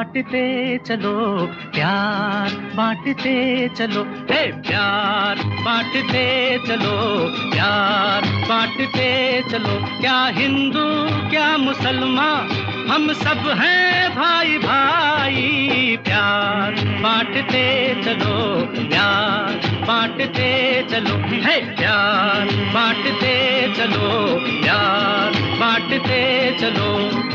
बांटते चलो, प्यार बांटते चलो, हे प्यार बांटते चलो, प्यार बांटते चलो। क्या हिंदू क्या मुसलमान, हम सब हैं भाई भाई। प्यार बांटते चलो, प्यार बांटते चलो, है प्यार बांटते चलो, प्यार बांटते चलो।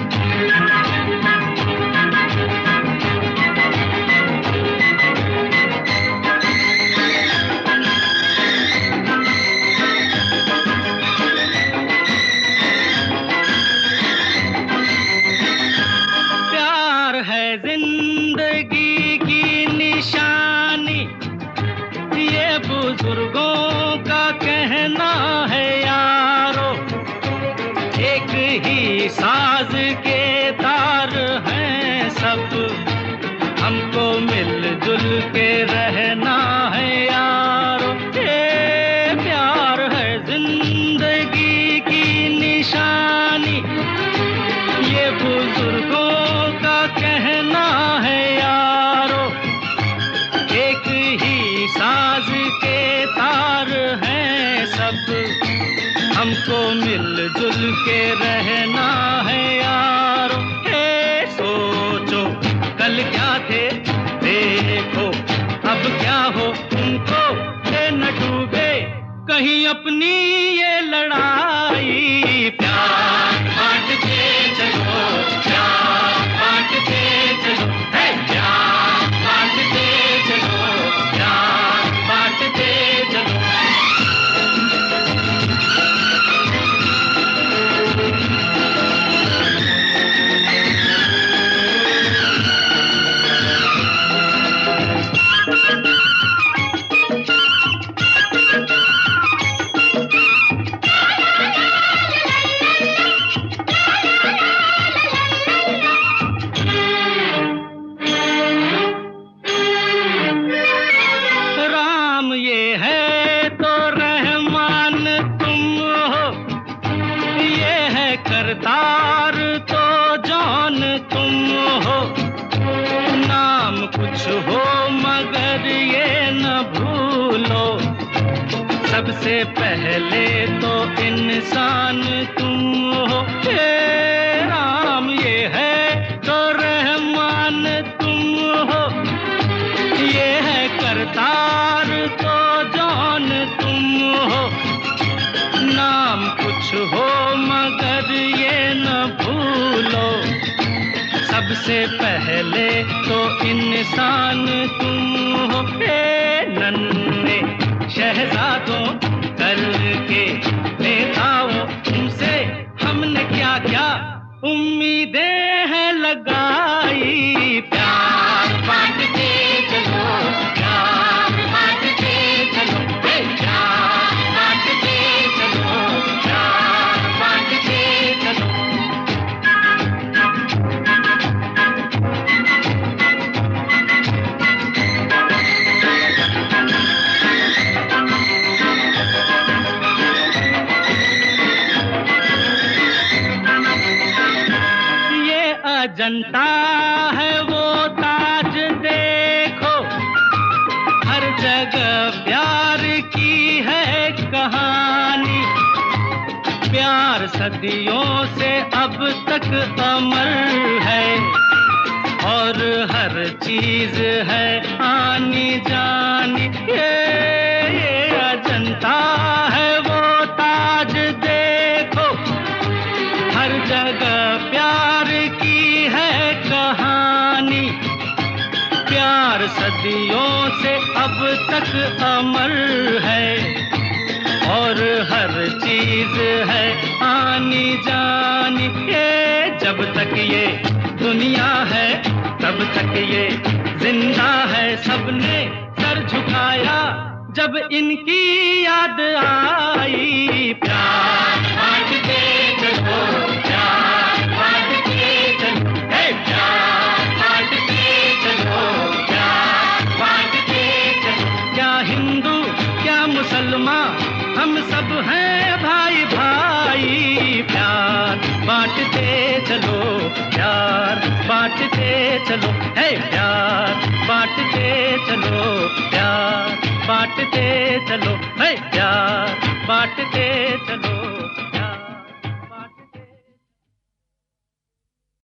प्यार है जिंदगी की निशानी, ये बुजुर्गों का कहना है यारो। एक ही साज के तार हैं सब, हमको मिलजुल के रहना है यारो। ये प्यार है जिंदगी की निशानी, ये बुजुर्गों का कहना है यारो। एक ही साज के तार हैं सब, हमको मिलजुल के रहना है यारो। हे सोचो कल क्या थे, देखो अब क्या हो तुमको, ये न डूबे कहीं अपनी ये लड़ाई। प्यार बांटते चलो, प्यार बांटते चलो, हे प्यार बांटते चलो, प्यार बांटते चलो। राम ये है तो रहमान तुम हो, ये है करतार तो जौन तुम हो। नाम कुछ हो मगर ये न भूलो, सबसे पहले तो इंसान तुम हो। हे राम ये है तो रहमान तुम हो, ये है करतार तो जौन तुम हो। नाम कुछ हो मगर ये न भूलो, सबसे पहले तो इंसान तुम हो। हे नन्हे शहजादों कल के नेताओं, तुमसे हमने क्या क्या उम्मीदें हैं लगाई। प्यार बांटते चलो, प्यार बांटते चलो, हे प्यार बांटते चलो, प्यार बांटते चलो। अजंता है वो ताज देखो, हर जगह प्यार की है कहानी। प्यार सदियों से अब तक अमर है, और हर चीज है आनी जानी। ये अजंता है वो ताज देखो, हर जगह प्यार की है कहानी। प्यार सदियों से अब तक अमर है, और हर चीज है आनी जानी। ये जब तक ये दुनिया है तब तक ये जिंदा है। सबने सर झुकाया जब इनकी याद आई। प्यार बांटते चलो, प्यार बांटते चलो, हे प्यार बांटते चलो, प्यार बांटते चलो। क्या हिंदू क्या मुसलमान, हम सब हैं भाई भाई। प्यार बांटते चलो, प्यार बांटते चलो, है प्यार बांटते चलो, प्यार बांटते चलो, है प्यार बांटते चलो।